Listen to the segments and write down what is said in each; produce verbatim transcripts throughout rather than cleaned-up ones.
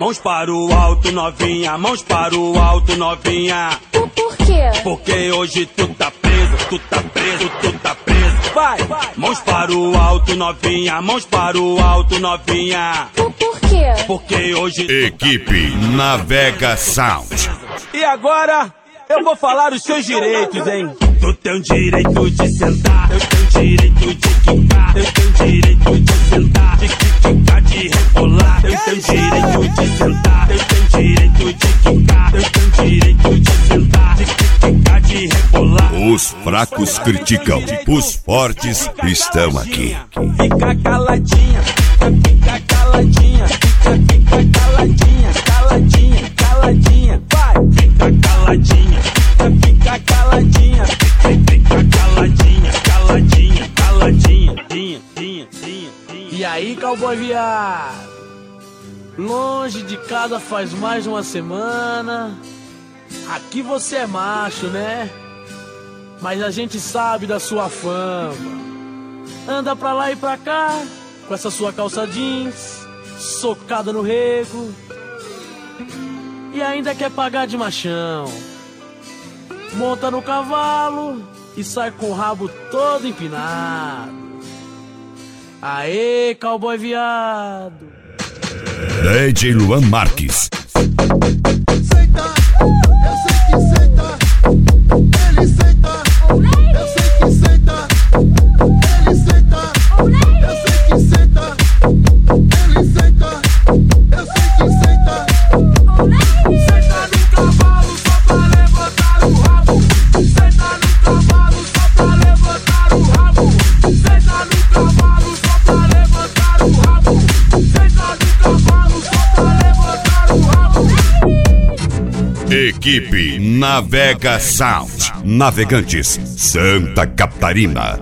Mãos para o alto, novinha, mãos para o alto, novinha. Por, por quê? Porque hoje tu tá preso, tu tá preso, tu tá preso. Vai, mãos para o alto, novinha, mãos para o alto, novinha. Por, por quê? Porque hoje Equipe Navega Sound. E agora eu vou falar os seus direitos, hein? Tu tem o direito de sentar, eu tenho o direito de quicar, eu tenho o direito de sentar, de quicar, de rebolar, eu tenho o direito de sentar, eu tenho o direito de quicar, eu tenho o direito de sentar, de quicar, de rebolar. Os fracos criticam, os fortes estão aqui. Fica caladinha, fica, fica caladinha, fica, fica caladinha, caladinha, caladinha, vai, fica caladinha, fica, fica caladinha, fica, fica caladinha, caladinha, caladinha, dinha, dinha, dinha, dinha. E aí, cowboy viado? Longe de casa faz mais de uma semana. Aqui você é macho, né? Mas a gente sabe da sua fama. Anda pra lá e pra cá com essa sua calça jeans, socada no rego, e ainda quer pagar de machão. Monta no cavalo e sai com o rabo todo empinado. Aê, cowboy viado. D J Luan Marques. Senta, eu sei que senta. Ele senta, eu sei que senta. Ele senta, eu sei que senta. Ele senta, eu sei que senta. Senta no cavalo só pra levantar o rabo. Senta no cavalo só pra levantar o rabo. Senta no cavalo só pra levantar o rabo. Senta no cavalo só pra levantar o rabo. Equipe Navega Sound. Navegantes, Santa Catarina.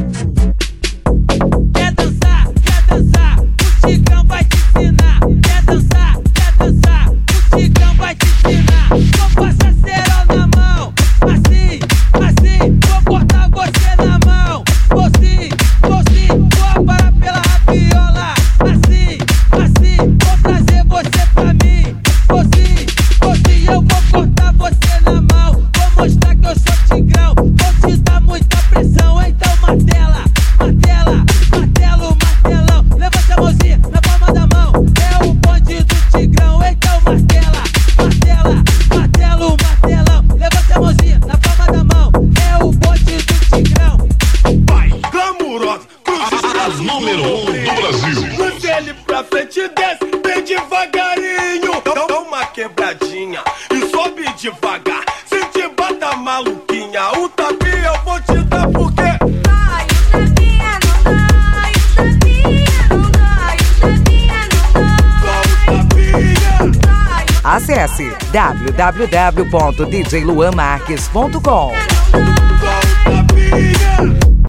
Quer dançar, quer dançar, o Tigrão vai te ensinar. Quer dançar, quer dançar, o Tigrão vai te ensinar. Vou passar cerol na mão, assim, assim, vou cortar você na mão. Vou sim, vou sim, vou parar pela rabiola. Assim, assim, vou trazer você pra mim. Vou sim, vou sim, eu vou cortar você na mão. Vou mostrar que eu sou Tigrão, vou te dar muita pressão. Então martela, martela, martelo, martelão. Levanta a mãozinha na palma da mão. É o bonde do Tigrão, então martela, martela, martelo, martelão. Levanta a mãozinha na palma da mão. É o bonde do Tigrão. Vai, glamurosa, A número um do Brasil. puxa ele pra frente e desce bem devagarinho. Dá dá uma quebradinha e sobe devagar. Se te bata maluquinha, o tapinha eu vou te dar porque Ai, o tapinha não dói, o tapinha não dói, o tapinha não só o tapinha. dói. Acesse w w w ponto d j luan marques ponto com. Não dói.